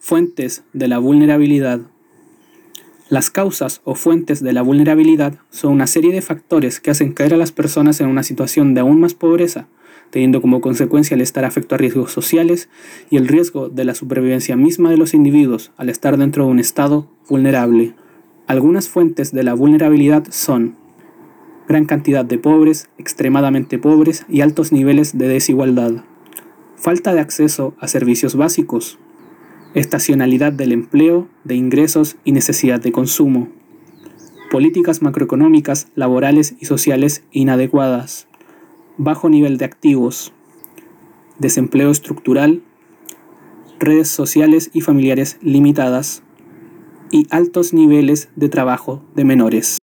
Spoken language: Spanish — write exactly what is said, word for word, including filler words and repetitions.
Fuentes de la vulnerabilidad. Las causas o fuentes de la vulnerabilidad son una serie de factores que hacen caer a las personas en una situación de aún más pobreza, teniendo como consecuencia el estar afecto a riesgos sociales y el riesgo de la supervivencia misma de los individuos al estar dentro de un estado vulnerable. Algunas fuentes de la vulnerabilidad son gran cantidad de pobres, extremadamente pobres y altos niveles de desigualdad, falta de acceso a servicios básicos, estacionalidad del empleo, de ingresos y necesidad de consumo, políticas macroeconómicas, laborales y sociales inadecuadas, bajo nivel de activos, desempleo estructural, redes sociales y familiares limitadas y altos niveles de trabajo de menores.